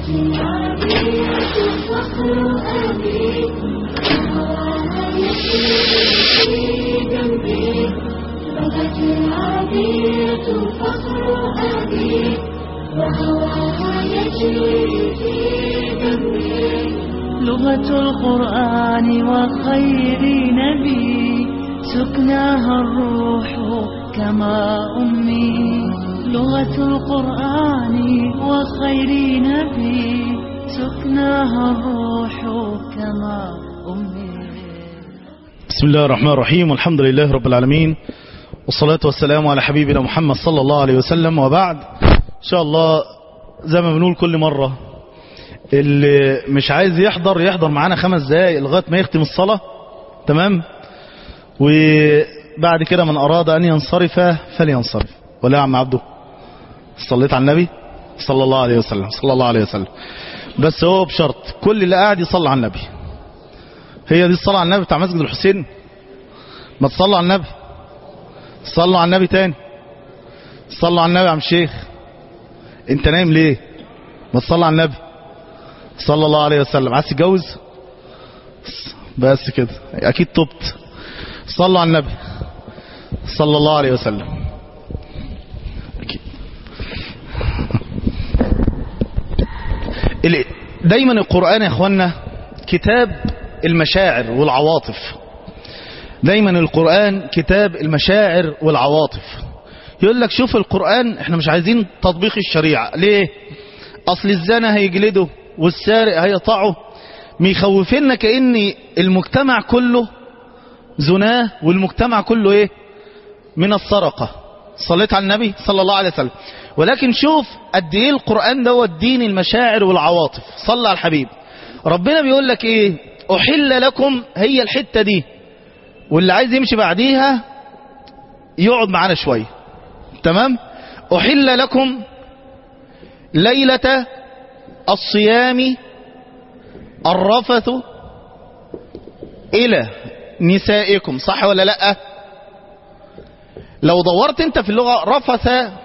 العادية فخر أبي وهواها يسير في دمي لغة العادية فخر أبي وهواها يجري في دمي لغة القرآن وخير نبي سكناها الروح كما أمي لغة القرآن وخير نبي سكناها الروح كما أمي. بسم الله الرحمن الرحيم والحمد لله رب العالمين والصلاة والسلام على حبيبنا محمد صلى الله عليه وسلم وبعد. إن شاء الله زي ما بنقول كل مرة اللي مش عايز يحضر معانا 5 دقايق لغاية ما يختم الصلاة، تمام؟ وبعد كده من أراد أن ينصرف فلينصرف. ولا يا عم عبده صليت على النبي صلى الله عليه وسلم بس هو بشرط كل اللي قاعد يصلي على النبي. هي دي الصلاة على النبي بتاع مسجد الحسين. ما تصلوا على النبي، صلوا على النبي تاني، صلوا على النبي يا عم الشيخ. انت نايم ليه؟ ما تصلي على النبي صلى الله عليه وسلم. عايز تتجوز بس كده اكيد تبت. صلوا على النبي صلى الله عليه وسلم. أكيد. دايما القرآن يا اخوانا كتاب المشاعر والعواطف. دايما القرآن كتاب المشاعر والعواطف. يقول لك شوف القرآن احنا مش عايزين تطبيق الشريعة. ليه؟ اصل الزنا هيجلده والسارق هيقطعه، ميخوفنا كأن المجتمع كله زناه والمجتمع كله ايه من السرقة. صليت على النبي صلى الله عليه وسلم. ولكن شوف قد ايه القرآن ده دين المشاعر والعواطف. صلى على الحبيب. ربنا بيقول لك ايه؟ احل لكم، هي الحتة دي واللي عايز يمشي بعديها يقعد معانا شوية، تمام؟ احل لكم ليلة الصيام الرفث إلى نسائكم. صح ولا لأ؟ لو دورت انت في اللغة رفث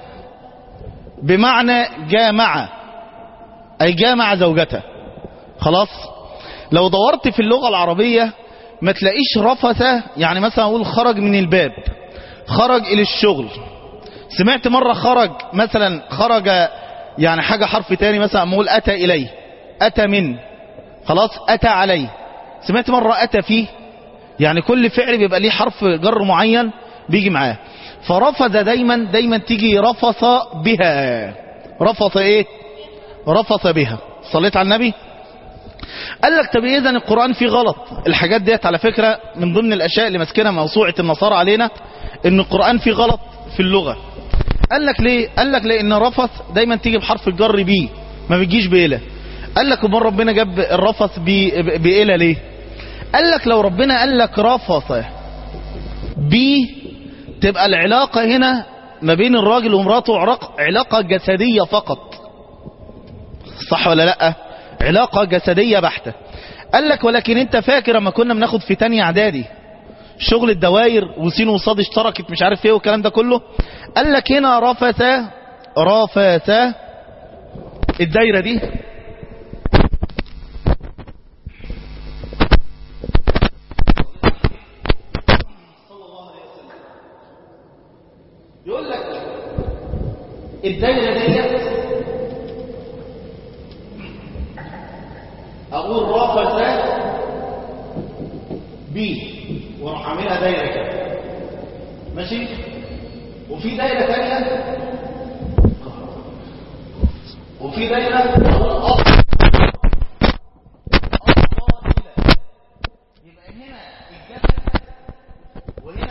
بمعنى جامع، أي جامع زوجته. خلاص؟ لو دورت في اللغة العربية ما تلاقيش رفث يعني مثلا أقول خرج من الباب، خرج إلى الشغل. سمعت مرة خرج مثلا خرج يعني حاجة حرف تاني مثلا أقول أتى إليه، أتى من، خلاص أتى عليه. سمعت مرة أتى فيه، يعني كل فعل بيبقى ليه حرف جر معين بيجي معاه. فرفض دايما تيجي رفث بها. رفث ايه؟ رفث بها. صليت على النبي. قال لك طب اذا القرآن فيه غلط. الحاجات ديت على فكرة من ضمن الاشياء اللي ماسكينها موسوعة النصارى علينا ان القرآن فيه غلط في اللغة. قال لك ليه؟ قال لك لان رفث دايما تيجي بحرف الجر بي، ما بتجيش بإله. قال لك امال ربنا جاب الرفث بإله ليه؟ قال لك لو ربنا قال لك رفث بي تبقى العلاقة هنا ما بين الراجل ومراته علاقة جسدية فقط. صح ولا لا؟ علاقة جسدية بحتة. قال لك ولكن انت فاكر اما كنا بناخد في تانية اعدادي شغل الدواير وسين وصاد اشتركت مش عارف ايه والكلام ده كله. قال لك هنا رفث الدايرة دي يقول لك الدايرة دي اقول رفث بي واروح عاملها دايرة كده، ماشي؟ وفي دايرة تانية وفي دايرة اقول يبقى هنا الجسد وهنا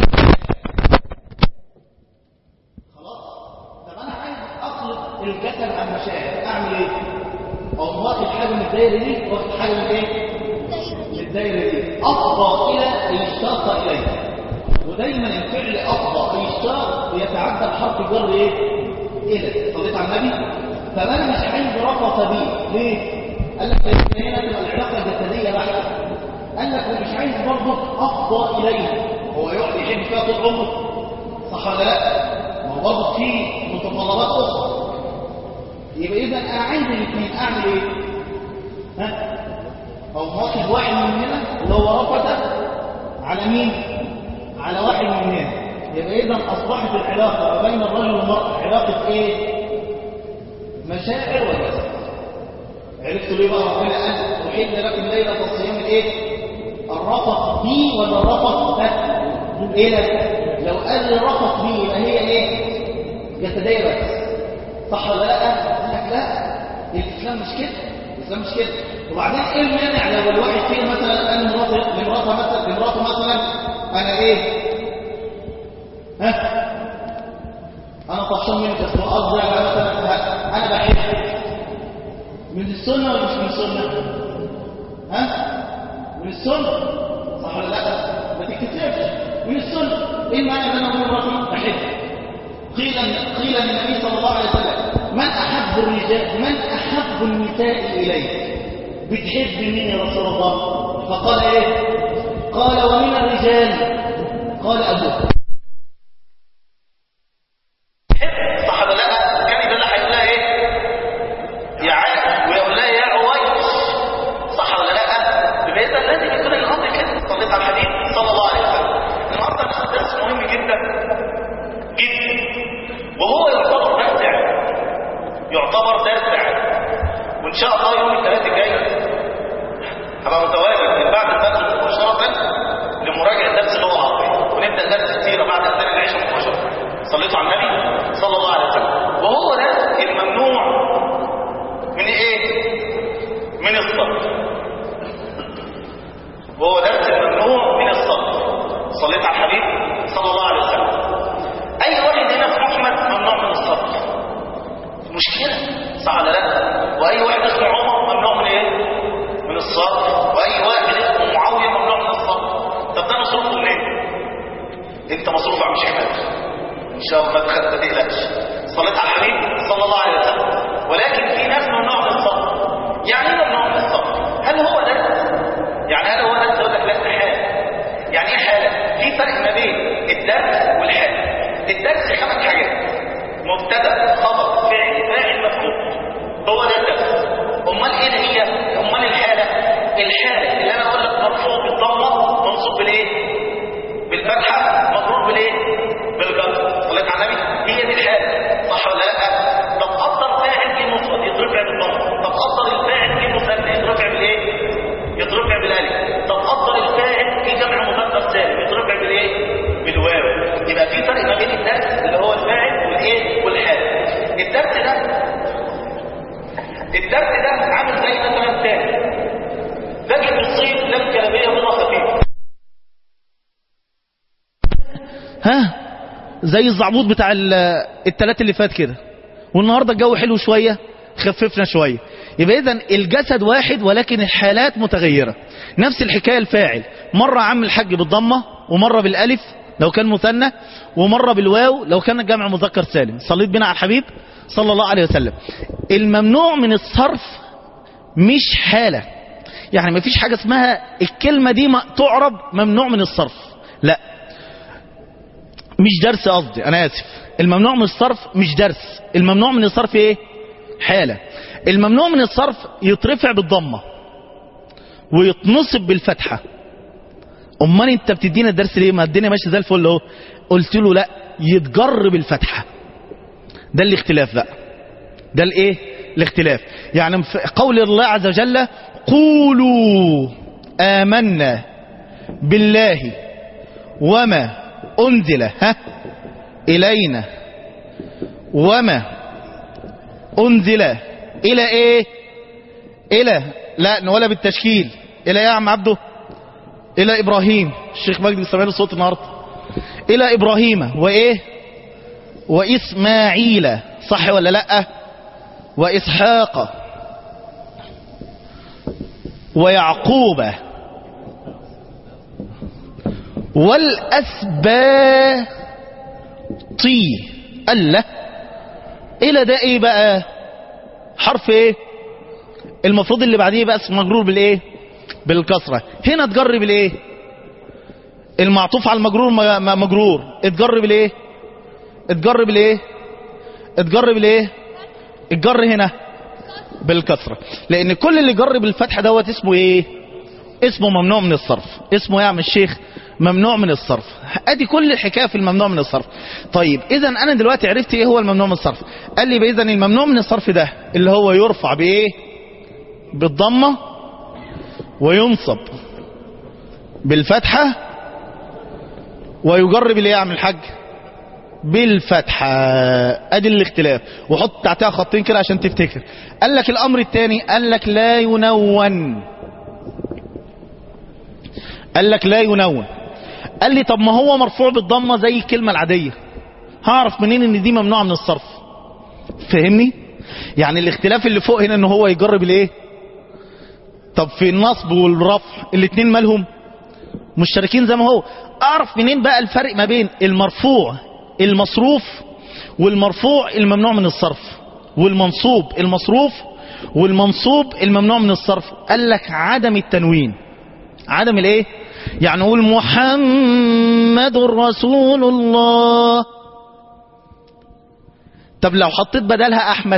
خلاص. طب انا عايز اخلط الجسد عن المشاعر، اعمل ايه؟ او واخد حاجه من الدايره دي واخد حاجه من ايه؟ من الدايره دي. افضى الى اشتاق اليه. ودايما الفعل افضى اشتاق يتعدى بحرف الجر ايه؟ الى. صليت على النبي. طب انا مش عايز رفض بيه ليه؟ قال لك لان هنا تبقى العلاقه الجسديه بحته. قال لك ومش عايز برضه افضى اليه. هو يقعد يحب فيها طول عمره، صح ولا لا؟ ما هو برضه في متطلبات اخرى. يبقى إذا أنا عندي الاثنين أعمل إيه؟ ها؟ أو واخد واحد من هنا اللي هو رفض على مين؟ على واحد من هنا. يبقى إذا أصبحت العلاقة بين الرجل والمرأة علاقة إيه؟ مشاعر وجسد. عرفتوا ليه بقى ربنا قال أحل لكم ليلة الصيام الإيه؟ الرفق بي ولا الرفق ده؟ إيه ده؟ لو قال لي رفق بي يبقى هي إيه؟ جسدية بس. صح ولا لا؟ قال لك لا، الإسلام مش كده، الإسلام مش كده. وبعدين إيه المانع لو الواحد فينا مثلا قال لمراته مثلا أنا إيه؟ ها؟ أنا طفشان منك يا أخوة، قصدي على مثلا أنا بحبك. من السنة ولا مش من السنة؟ ها؟ من السنة صح ولا لا؟ ما تكتبش من السنة. إيه المعنى أن أنا أقول لمراتي بحبك؟ قيل للنبي صلى الله عليه وسلم من أحب النساء إليك؟ بتحب مين يا رسول الله؟ فقال إيه؟ قال ومن الرجال؟ قال أبوك. صح ولا لا؟ كان يقول لها هيقول لها إيه؟ يا عاد، ويقول لها يا عويس. صح ولا لا؟ يبقى إذا لازم يكون الأمر كده. صليت على الحبيب صلى الله عليه وسلم. النهارده ناخد درس مهم جدا جدا، وهو يعتبر درس وإن شاء الله يوم الثلاث الجاي هبقى متواجد بعد الدرس مباشرة لمراجعة درس اللغة العربية، ونبدأ درس السيرة بعد أذان العشاء مباشرة. صليتوا على النبي صلى الله عليه وسلم. وهو درس الممنوع من إيه؟ من الصبر. وهو درس الممنوع من الصبر. صليت على الحبيب صلى الله عليه وسلم. أي واحد هنا في أحمد ممنوع من الصبر، مشكلة صح ولا لا؟ وأي واحد اسمه عمر ممنوع من إيه؟ من الصبر. وأي واحد اسمه معاوية ممنوع من الصبر. طب ده مصروفه منين؟ أنت مصروف عم شيخ إن شاء الله ما تقلقش. صليت على الحبيب صلى الله عليه وسلم. ولكن في ناس ممنوع من الصبر. يعني إيه ممنوع من الصبر؟ هل هو درس؟ يعني هل هو درس؟ يقول لك لا، ده حالة. يعني إيه حالة؟ في فرق ما بين الدرس والحالة. الدرس 5 حاجات: مبتدا، خبر، فعل، فاعل، مفعول. هو ده الدرس. امال ايه اللي هي؟ امال الحاله اللي انا اقول لك مرفوع بالضمه، منصوب بالايه؟ بالفتحه، مجرور بالايه؟ بالجر. صليت على النبي. هي دي الحاله، صح ولا لا؟ طب قدر فاعل جه مفرد يترفع بالضمه. طب قدر الفاعل جه مثنى يترفع بالايه؟ يترفع بالالف. طب قدر الفاعل جه جمع مذكر سالم يترفع بالايه؟ بالواو. يبقى في فرق ما بين الدرس اللي هو الفاعل والايه؟ والحال. الدرس ده عامل زي مثلا تاني ذكي بالصيف لم كلاميه بضع خفيفه، ها زي الزعبوط بتاع الثلاث اللي فات كده، والنهارده الجو حلو شويه خففنا شويه. يبقى اذا الجسد واحد ولكن الحالات متغيره. نفس الحكايه الفاعل، مره عم الحج بالضمه، ومره بالالف لو كان مثنى، ومره بالواو لو كان جمع مذكر سالم. صليت بنا على الحبيب صلى الله عليه وسلم. الممنوع من الصرف مش حاله، يعني ما فيش حاجه اسمها الكلمه دي تعرب ممنوع من الصرف، لا مش درس، قصدي انا اسف. الممنوع من الصرف مش درس. الممنوع من الصرف ايه؟ حاله. الممنوع من الصرف يترفع بالضمه ويتنصب بالفتحه. امال انت بتدينا الدرس ليه؟ ما الدنيا ماشيه زي الفل اهو. قلت له لا، يتجر بالفتحه. ده الاختلاف بقى، ده الايه؟ الاختلاف. يعني في قول الله عز وجل قولوا آمنا بالله وما أنزل إلينا وما أنزل إلى إيه؟ إلى، لا ولا بالتشكيل، إلى يا عم عبده، إلى إبراهيم. الشيخ مجدي بيسمعنا الصوت النهارده. إلى إبراهيم وإيه؟ وإسماعيل، صح ولا لأ؟ وإسحاق ويعقوب والأسباط. الله، إلى ده إيه بقى؟ حرف إيه؟ المفروض اللي بعديه بقى مجرور بالإيه؟ بالكسرة. هنا تجرب بالإيه؟ المعطوف على المجرور مجرور. اتجرب بالإيه؟ اتجرب بالإيه؟ اتجرب بالإيه؟ الجر هنا بالكسرة، لان كل اللي جر بالفتح دوت اسمه ايه؟ اسمه ممنوع من الصرف. اسمه يا عم الشيخ ممنوع من الصرف. ادي كل الحكايه في الممنوع من الصرف. طيب اذا انا دلوقتي عرفت ايه هو الممنوع من الصرف. قال لي اذا الممنوع من الصرف ده اللي هو يرفع بايه؟ بالضمه، وينصب بالفتحه، ويجر بالايه يا عم الحاج؟ بالفتحه. ادي الاختلاف، وحط تحتها خطين كده عشان تفتكر. قال لك الامر الثاني، قال لك لا ينون. قال لك لا ينون. قال لي طب ما هو مرفوع بالضمه زي الكلمه العاديه، هعرف منين ان دي ممنوعه من الصرف؟ فهمني؟ يعني الاختلاف اللي فوق هنا ان هو يجر بالايه؟ طب في النصب والرفع الاثنين مالهم؟ مشتركين زي ما هو. اعرف منين بقى الفرق ما بين المرفوع المصروف والمرفوع الممنوع من الصرف، والمنصوب المصروف والمنصوب الممنوع من الصرف؟ قال لك عدم التنوين. عدم الايه؟ يعني نقول محمد رسول الله، طب لو حطيت بدلها احمد،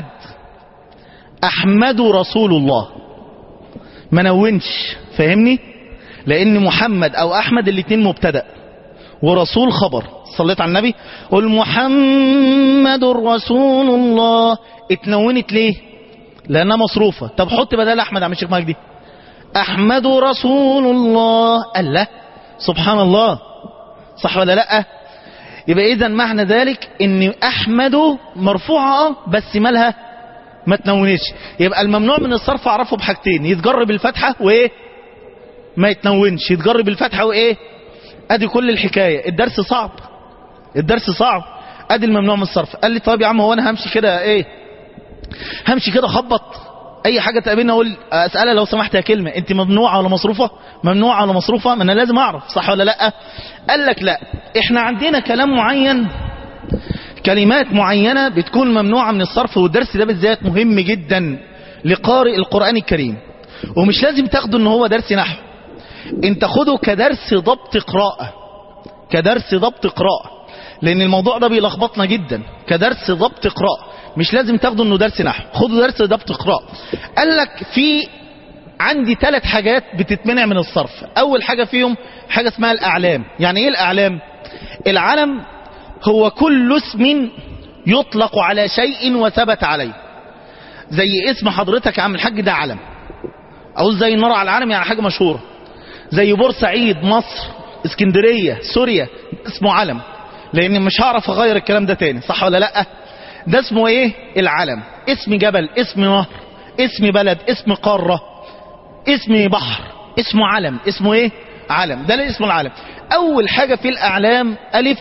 احمد رسول الله، ما نونش. فاهمني؟ لان محمد او احمد الاثنين مبتدا ورسول خبر. صليت على النبي؟ قل محمد رسول الله، اتنونت ليه؟ لانها مصروفه. طب حط بدل احمد يا عم الشيخ مجدي، احمد رسول الله. قال لا، سبحان الله، صح ولا لا؟ يبقى اذا معنى ذلك ان احمد مرفوعه بس مالها؟ ما تنونش. يبقى الممنوع من الصرف اعرفه بحاجتين، يتجر بالفتحه وايه؟ ما يتنونش. يتجر بالفتحه وايه؟ ادي كل الحكايه. الدرس صعب، الدرس صعب. ادي الممنوع من الصرف. قال لي طيب يا عم هو انا همشي كده ايه؟ همشي كده خبط اي حاجه تقابلني اقول اسالها لو سمحت يا كلمه انت ممنوعه ولا مصروفه؟ ممنوعه ولا مصروفه؟ ما انا لازم اعرف، صح ولا لا؟ قال لك لا، احنا عندنا كلام معين، كلمات معينه بتكون ممنوعه من الصرف. والدرس ده بالذات مهم جدا لقارئ القران الكريم، ومش لازم تاخده ان هو درس نحو، انت خده كدرس ضبط قراءه، كدرس ضبط قراءه، لان الموضوع ده بيلخبطنا جدا. كدرس ضبط قراءه، مش لازم تاخده انه درس نحو، خده درس ضبط قراءه. قال لك في عندي 3 حاجات بتتمنع من الصرف. اول حاجه فيهم حاجه اسمها الاعلام. يعني ايه الاعلام؟ العلم هو كل اسم يطلق على شيء وثبت عليه. زي اسم حضرتك يا عم الحاج ده علم، او زي النار على العلم يعني حاجه مشهوره. زي بورسعيد، مصر، اسكندريه، سوريا، اسمه علم، لان مش هعرف اغير الكلام ده تاني، صح ولا لا؟ ده اسمه ايه؟ العلم. اسم جبل، اسم نهر، اسم بلد، اسم قاره، اسم بحر، اسمه علم. اسمه ايه؟ علم. ده اللي اسمه العلم. اول حاجه في الاعلام الف،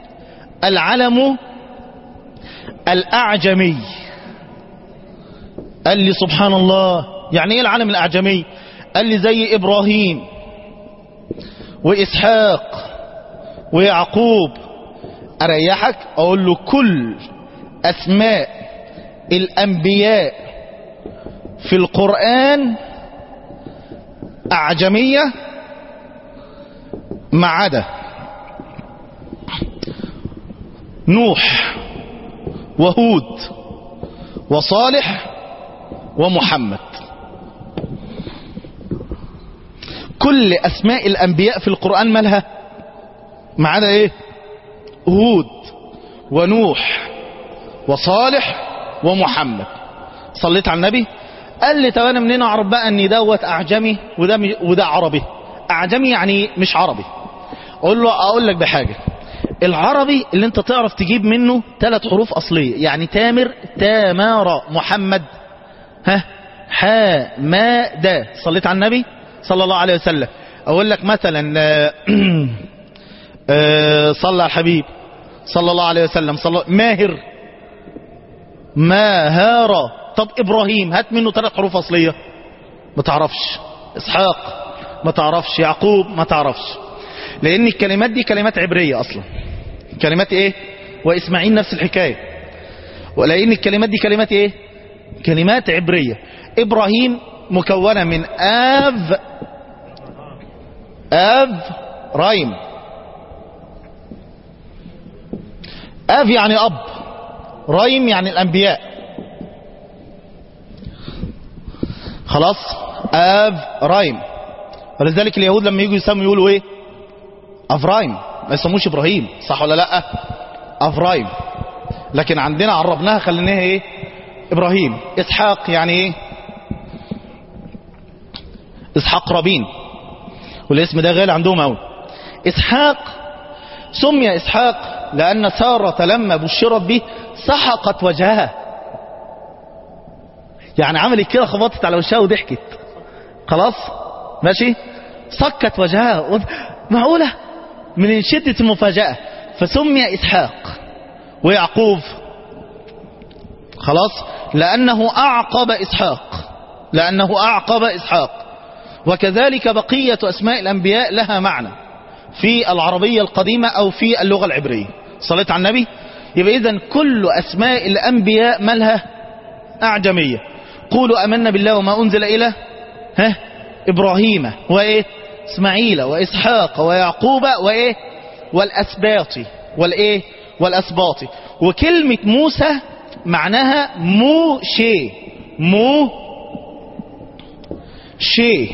العلم الاعجمي. قال لي سبحان الله، يعني ايه العلم الاعجمي؟ قال لي زي ابراهيم واسحاق ويعقوب. اريحك اقول له كل اسماء الانبياء في القرآن اعجمية ما عدا نوح وهود وصالح ومحمد. كل اسماء الانبياء في القرآن مالها؟ ما عدا ايه؟ هود ونوح وصالح ومحمد. صليت على النبي؟ قال لي طب انا منين اعرف بقى ان دوت اعجمي وده عربي؟ اعجمي يعني مش عربي. اقول لك بحاجه، العربي اللي انت تعرف تجيب منه 3 حروف اصليه، يعني تامر، تامر، محمد، حماد. صليت على النبي صلى الله عليه وسلم. اقول لك مثلا صلى على الحبيب صلى الله عليه وسلم. ماهر، ماهر. طب ابراهيم هات منه 3 حروف اصليه، ما تعرفش. اسحاق ما تعرفش. يعقوب ما تعرفش، لان الكلمات دي كلمات عبريه اصلا. كلمات ايه؟ واسماعيل نفس الحكايه. ولان الكلمات دي كلمات ايه؟ كلمات عبريه. ابراهيم مكونه من رايم. يعني اب، رايم يعني الانبياء. خلاص. افرايم. ولذلك اليهود لما يجوا يسموا يقولوا ايه؟ افرايم، ما يسموش ابراهيم، صح ولا لا؟ افرايم. لكن عندنا عربناها خليناها ايه؟ ابراهيم. اسحاق يعني ايه؟ اسحاق رابين، والاسم ده غالي عندهم قوي. اسحاق سمي اسحاق لان سارة لما بشرت به سحقت وجهها، يعني عملت كده، خبطت على وشها وضحكت، خلاص ماشي، صكت وجهها، معقولة من شدة المفاجأة، فسمي اسحاق. ويعقوب خلاص لأنه أعقب إسحاق، لأنه أعقب إسحاق. وكذلك بقية أسماء الأنبياء لها معنى في العربية القديمة أو في اللغة العبرية. صليت على النبي. يبقى إذن كل أسماء الأنبياء مالها أعجمية. قولوا أمنا بالله وما أنزل إلى إبراهيم وإيه إسماعيل وإسحاق ويعقوب وإيه والأسباط والإيه والأسباط. وكلمة موسى معناها مو شي، مو شي،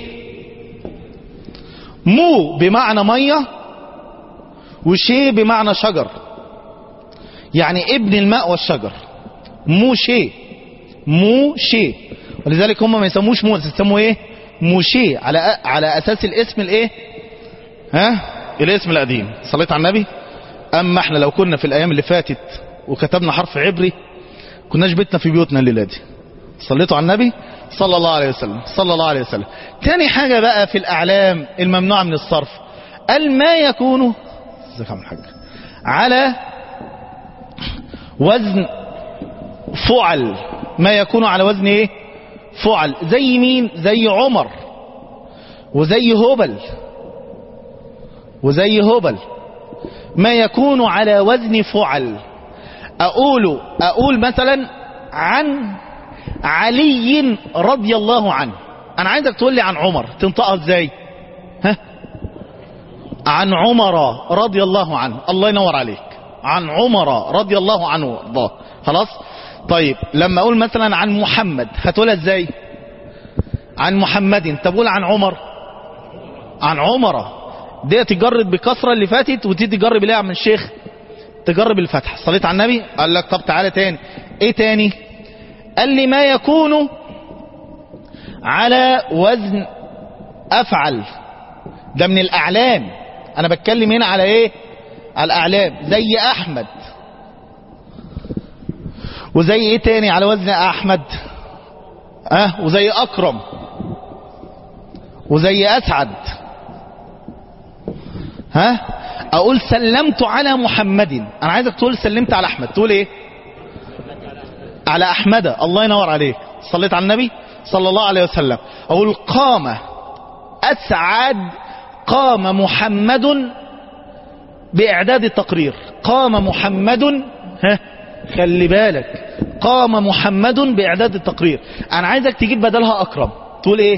مو بمعنى مية وشي بمعنى شجر، يعني ابن الماء والشجر. مو شي، مو شي. ولذلك هم ما يسموش موسى، يسموه ايه؟ موشي، على اساس الاسم الايه؟ الاسم القديم. صليت على النبي. اما احنا لو كنا في الايام اللي فاتت وكتبنا حرف عبري كناش بيتنا في بيوتنا الليله دي. صليتوا على النبي صلى الله عليه وسلم، صلى الله عليه وسلم. تاني حاجة بقى في الأعلام الممنوعة من الصرف، ما يكون على وزن فعل، ما يكون على وزن ايه؟ فعل. زي مين؟ زي عمر وزي هبل وزي هبل. ما يكون على وزن فعل. أقول مثلا عن علي رضي الله عنه. انا عايزك تقول لي عن عمر، تنطقها ازاي؟ عن عمر رضي الله عنه. الله ينور عليك. عن عمر رضي الله عنه وارضاه. خلاص. طيب لما اقول مثلا عن محمد هتقولها ازاي؟ عن محمد. طب قول عن عمر. عن عمر دي تجرب بكسره اللي فاتت، وتيجي تجرب ليه يا عم الشيخ؟ تجرب الفتح. صليت على النبي. قال لك طب تعالى تاني. ايه تاني؟ قال لي ما يكون على وزن أفعل. ده من الأعلام. أنا بتكلم هنا على إيه؟ على الأعلام. زي أحمد. وزي إيه تاني على وزن أحمد؟ وزي أكرم وزي أسعد. أقول سلمت على محمد. أنا عايزك تقول سلمت على أحمد. تقول إيه؟ على أحمد. الله ينور عليك. صليت على النبي صلى الله عليه وسلم. أقول قام أسعد، قام محمد بإعداد التقرير. قام محمد، خلي بالك، قام محمد بإعداد التقرير. أنا عايزك تجيب بدلها أكرم. تقول إيه؟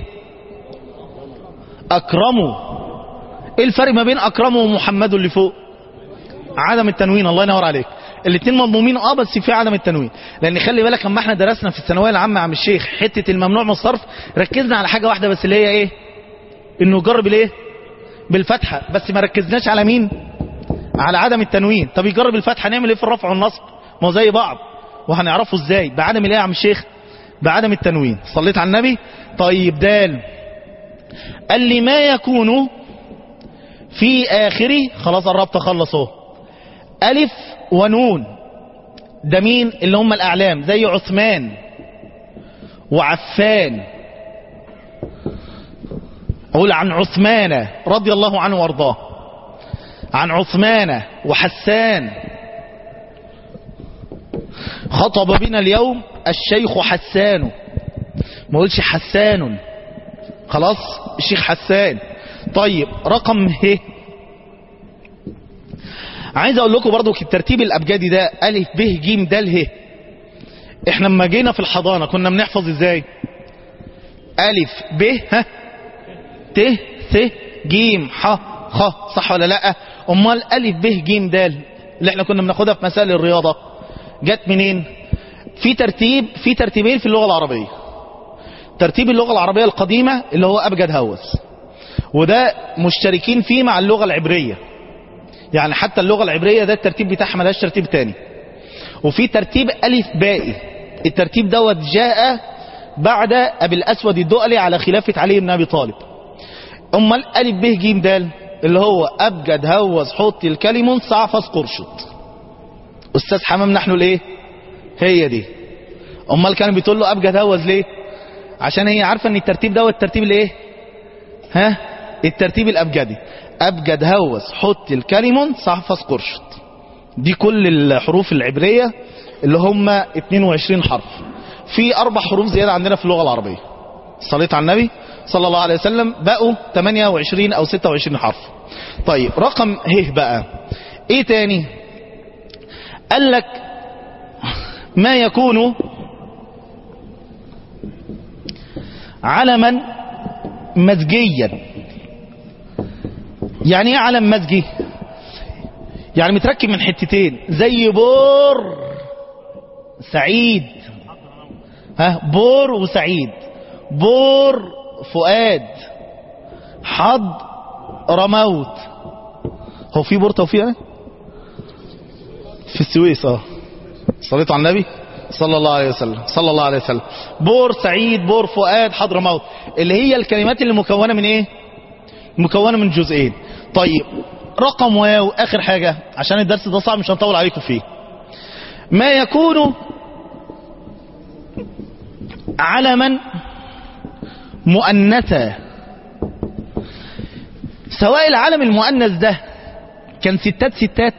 أكرموا. إيه الفرق ما بين أكرموا ومحمد اللي فوق؟ عدم التنوين. الله ينور عليك. الاثنين مضمومين بس في عدم التنوين. لان خلي بالك اما احنا درسنا في الثانويه العامه يا عم الشيخ حته الممنوع من الصرف، ركزنا على حاجه واحده بس اللي هي ايه؟ انه يجرب الايه؟ بالفتحه. بس ما ركزناش على مين؟ على عدم التنوين. طب يجرب الفتحه نعمل ايه في الرفع والنصب؟ ما هو زي بعض. وهنعرفه ازاي؟ بعدم الايه يا عم الشيخ؟ بعدم التنوين. صليت على النبي. طيب دال. قال لي ما يكون في اخره. خلاص قربت اخلص اهو. ألف ونون. ده مين؟ اللي هم الأعلام. زي عثمان وعفان. أقول عن عثمان رضي الله عنه وارضاه. عن عثمان وحسان. خطب بنا اليوم الشيخ حسان. ما قولش حسان. خلاص الشيخ حسان. طيب رقم ه. عايز اقول لكم برضو الترتيب الابجدي ده الف ب ج د ه. احنا لما جينا في الحضانه كنا بنحفظ ازاي؟ الف ب ت ث ج ح خ. صح ولا لا؟ امال الف ب ج د اللي احنا كنا بناخدها في مسائل الرياضه جت منين؟ في ترتيبين في اللغه العربيه. ترتيب اللغة العربية القديمة اللي هو أبجد هوس، وده مشتركين فيه مع اللغة العبرية. يعني حتى اللغة العبرية ده الترتيب بتاعها ملهاش ترتيب تاني. وفي ترتيب ألف بائي، الترتيب دوت جاء بعد أبي الأسود الدؤلي على خلافة علي بن أبي طالب. أما الألف ب ج د اللي هو أبجد هوس حط الكلم صعفص قرشط. أستاذ حمام نحن الإيه؟ هي دي. أمال كان بتقول له أبجد هوس ليه؟ عشان هي عارفة ان الترتيب ده هو الترتيب الايه؟ الترتيب الابجدي. ابجد هوس حط الكلم صحفظ قرشط. دي كل الحروف العبرية اللي هم 22 حرف. في 4 حروف زيادة عندنا في اللغة العربية. صليت على النبي صلى الله عليه وسلم بقوا 28 او 26 حرف. طيب رقم ه بقى ايه تاني؟ قال لك ما يكون علما مزجيا. يعني ايه علم مزجي؟ يعني متركب من حتتين، زي بور سعيد، بور وسعيد، بور فؤاد، حض رموت. هو في بور توفيق في السويس؟ صليت على النبي صلى الله عليه وسلم صلى الله عليه وسلم. بور سعيد، بور فؤاد، حضرموت، اللي هي الكلمات اللي مكونة من ايه؟ مكونة من جزئين. طيب رقم واو اخر حاجة عشان الدرس ده صعب مش هنطول عليكم فيه. ما يكون علما مؤنثا، سواء العلم المؤنث ده كان ستات ستات،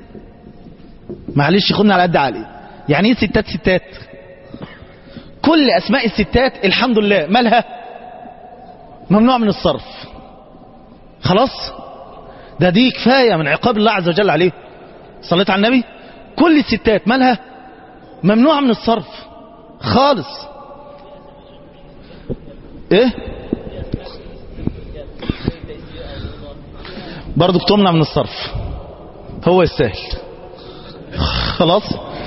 معلش خدنا على قد عقلي. يعني ايه ستات ستات؟ كل اسماء الستات الحمد لله مالها ممنوع من الصرف. خلاص ده دي كفاية من عقاب الله عز وجل عليه. صليت على النبي. كل الستات مالها ممنوع من الصرف خالص. ايه برضو بتمنع من الصرف، هو السهل. خلاص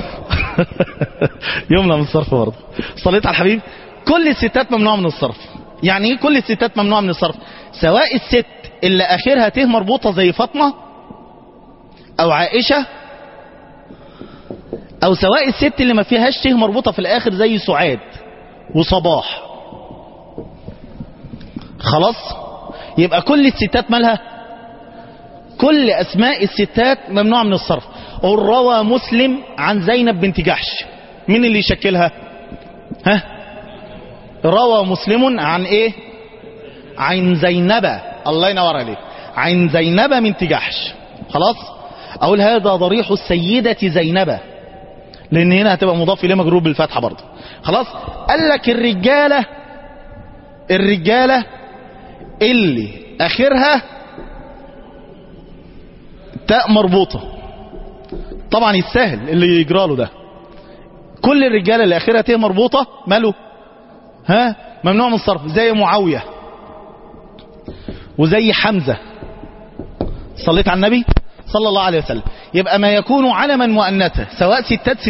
يمنع من الصرف برضه. صليت على الحبيب. كل الستات ممنوع من الصرف. يعني ايه كل الستات ممنوع من الصرف؟ سواء الست اللي اخرها ت مربوطة زي فاطمة او عائشة، او سواء الست اللي ما فيهاش ت مربوطة في الاخر زي سعاد وصباح. خلاص يبقى كل الستات مالها، كل اسماء الستات ممنوع من الصرف. روى مسلم عن زينب بنت جحش، مين اللي يشكلها؟ روى مسلم عن ايه؟ عن زينب، الله ينور عليك، عن زينب بنت جحش. خلاص اقول هذا ضريح السيدة زينب، لان هنا هتبقى مضاف اليه مجرور بالفتحة برضه. خلاص قال لك الرجالة اللي اخرها تاء مربوطة، طبعا يستاهل اللي يجرى له ده. كل الرجاله اللي اخرها ت مربوطه ماله ممنوع من الصرف، زي معاويه وزي حمزه. صليت على النبي صلى الله عليه وسلم. يبقى ما يكون علما مؤنثا سواء ستات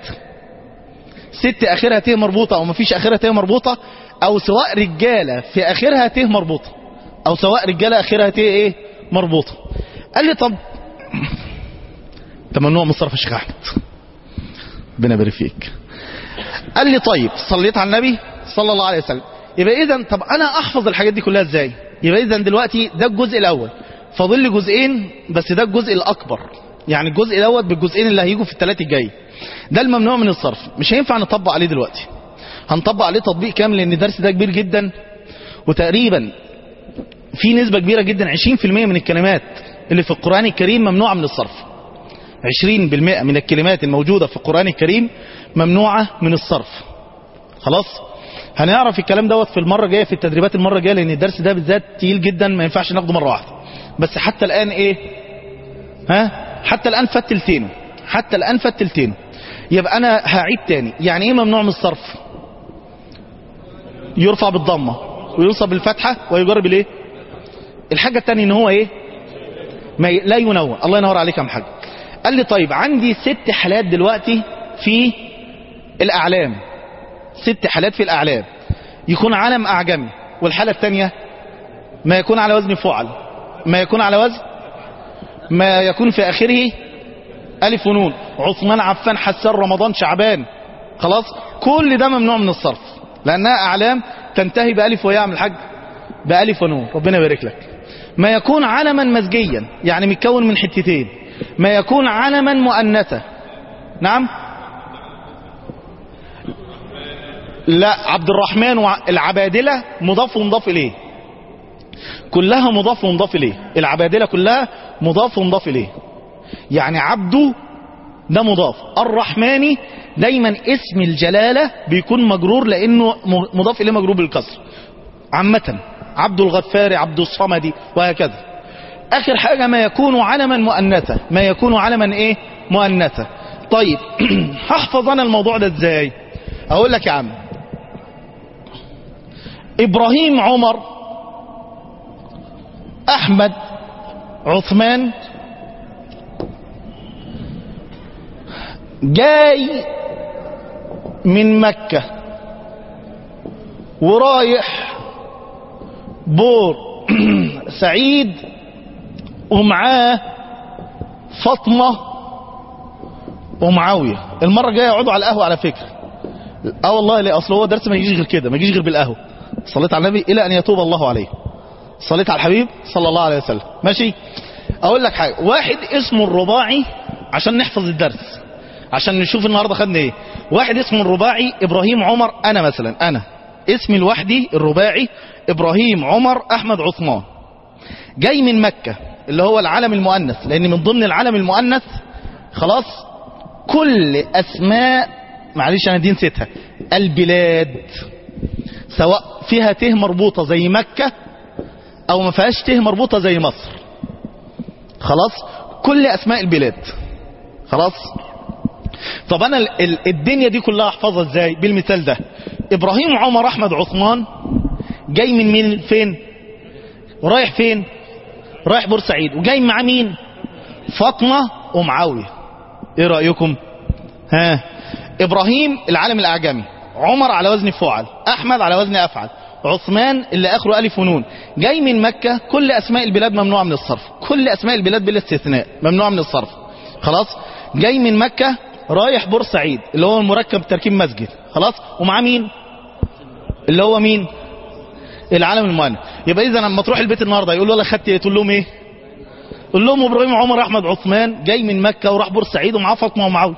ست اخرها ت مربوطه او ما فيش اخرها ت مربوطه، او سواء رجاله في اخرها ت مربوطه، او سواء رجاله اخرها ت ايه مربوطه. قال لي طب ممنوع من الصرف يا شيخ احمد، ربنا يبارك فيك. قال لي طيب صليت على النبي صلى الله عليه وسلم. يبقى اذا طب انا احفظ الحاجات دي كلها ازاي؟ يبقى اذا دلوقتي ده الجزء الاول، فاضل لي جزئين بس ده الجزء الاكبر. يعني الجزء دوت بالجزئين اللي هيجوا في الثلاث الجاي، ده الممنوع من الصرف. مش هينفع نطبق عليه دلوقتي، هنطبق عليه تطبيق كامل لان الدرس ده كبير جدا، وتقريبا في نسبة كبيرة جدا 20% من الكلمات اللي في القرآن الكريم ممنوعة من الصرف. 20% من الكلمات الموجودة في القرآن الكريم ممنوعة من الصرف. خلاص هنعرف الكلام دوت في المرة الجاية، في التدريبات المرة الجاية، لان الدرس ده بالذات تقيل جدا ما ينفعش ناخده مرة واحدة. بس حتى الآن ايه حتى الآن فتلتينه. يبقى انا هعيد تاني. يعني ايه ممنوع من الصرف؟ يرفع بالضمة وينصب بالفتحة ويجر بالايه؟ الحاجة التانية ان هو ايه؟ لا ينون. الله ينور عليك يا محمد. قال لي طيب عندي 6 حالات دلوقتي في الأعلام، 6 حالات في الأعلام. يكون علم أعجمي. والحالة الثانية ما يكون على وزن فعل، ما يكون على وزن، ما يكون في آخره ألف ونون. عثمان، عفان، حسان، رمضان، شعبان، خلاص كل ده ممنوع من الصرف لأنها أعلام تنتهي بألف وياء من الحج بألف ونون. ربنا يبارك لك. ما يكون علما مزجيا يعني متكون من حتتين. ما يكون علما مؤنثا. نعم، لا، عبد الرحمن والعبادلة مضاف ومضاف إليه، كلها مضاف ومضاف إليه. العبادلة كلها مضاف ومضاف إليه، يعني عبده ده مضاف. الرحماني دايما اسم الجلالة بيكون مجرور لأنه مضاف إليه مجرور بالكسر عامة. عبد الغفاري، عبد الصمدي، وهكذا. آخر حاجة ما يكون علما مؤنثا. ما يكون علما إيه؟ مؤنثا. طيب هحفظ أنا الموضوع ده إزاي؟ أقول لك يا عم، إبراهيم، عمر، أحمد، عثمان، جاي من مكة ورايح بور سعيد ومعاه فاطمة ومعاوية. المرة الجاية يقعدوا على القهوة على فكرة. والله ليه؟ أصل هو درس ما يجيش غير كده، ما يجيش غير بالقهوة. صليت على النبي إلى أن يتوب الله عليه. صليت على الحبيب صلى الله عليه وسلم. ماشي. أقول لك حاجة، واحد اسمه الرباعي عشان نحفظ الدرس، عشان نشوف النهاردة خدنا ايه. واحد اسمه الرباعي إبراهيم، عمر. أنا مثلا أنا اسمي لوحدي الرباعي إبراهيم، عمر، أحمد، عثمان. جاي من مكة اللي هو العلم المؤنث، لأن من ضمن العلم المؤنث خلاص كل أسماء، معلش أنا دي نسيتها، البلاد، سواء فيها ته مربوطة زي مكة أو ما فيهاش ته مربوطة زي مصر. خلاص كل أسماء البلاد. خلاص. طب أنا الدنيا دي كلها أحفظها إزاي؟ بالمثال ده. إبراهيم، عمر، أحمد، عثمان جاي من فين؟ ورايح فين؟ رايح بورسعيد. وجاي مع مين؟ فاطمة ومعاوية. ايه رأيكم؟ ها، إبراهيم العالم الأعجمي، عمر على وزن فعل، أحمد على وزن أفعل، عثمان اللي آخره ألف ونون. جاي من مكة. كل أسماء البلاد ممنوعة من الصرف، كل أسماء البلاد بلا استثناء ممنوعة من الصرف. خلاص. جاي من مكة رايح بورسعيد اللي هو المركب تركيب مسجد. خلاص. ومعاه مين؟ اللي هو مين؟ العالم المؤنث. يبقى إذا لما تروح البيت النهارده يقول له خدت ايه؟ تقول لهم ايه؟ قول لهم إبراهيم، عمر، أحمد، عثمان جاي من مكة وراح بورسعيد ومعاه فاطمة ومعاوية.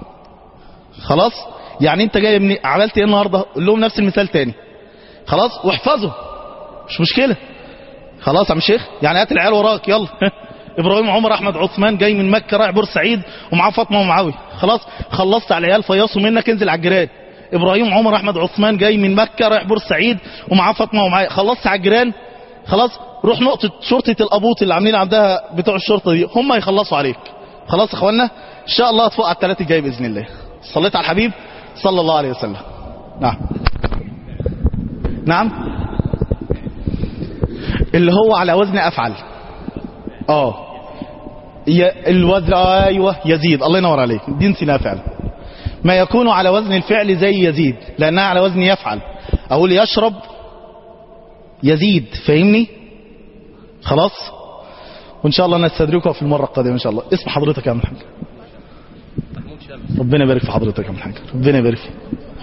خلاص. يعني انت جاي من عملت ايه النهارده؟ قول لهم نفس المثال تاني. خلاص. واحفظه مش مشكلة. خلاص يا عم شيخ، يعني هات العيال وراك يلا. إبراهيم، عمر، أحمد، عثمان جاي من مكة رايح بورسعيد ومعاه فاطمة ومعاوية. خلاص. خلصت على العيال فيصوا منك، انزل على الجيران. إبراهيم، عمر، أحمد، عثمان جاي من مكة رايح بورسعيد ومعاه فاطمة ومعاوية. خلصت على الجيران. خلاص. روح نقطة شرطة الأبوط اللي عاملين عندها بتوع الشرطة دي، هم يخلصوا عليك. خلاص يا اخوانا، ان شاء الله هتفوق على الثلاثة الجاي بإذن الله. صليت على الحبيب صلى الله عليه وسلم. نعم نعم، اللي هو على وزن أفعل. الوزن ايوه يزيد، الله ينور عليك، دي نسيناها فعلا. ما يكون على وزن الفعل زي يزيد لأنها على وزن يفعل. أقول يشرب يزيد، فاهمني؟ خلاص. وإن شاء الله نستدركها في المرة القادمة إن شاء الله. اسم حضرتك يا عم الحاج؟ ربنا يبارك في حضرتك يا عم الحاج، ربنا يبارك فيك.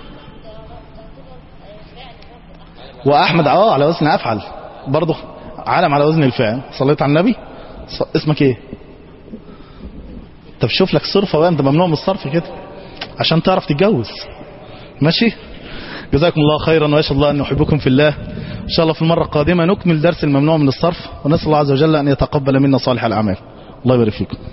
وأحمد على وزن أفعل برضه، علم على وزن الفعل. صليت على النبي. اسمك ايه؟ طب شوف لك صرفة بقى، انت ممنوع من الصرف كده عشان تعرف تتجوز. ماشي. جزاكم الله خيرا، ويشهد الله أن يحبكم في الله. إن شاء الله في المرة القادمة نكمل درس الممنوع من الصرف، ونسأل الله عز وجل أن يتقبل منا صالح الأعمال. الله يبارك فيكم.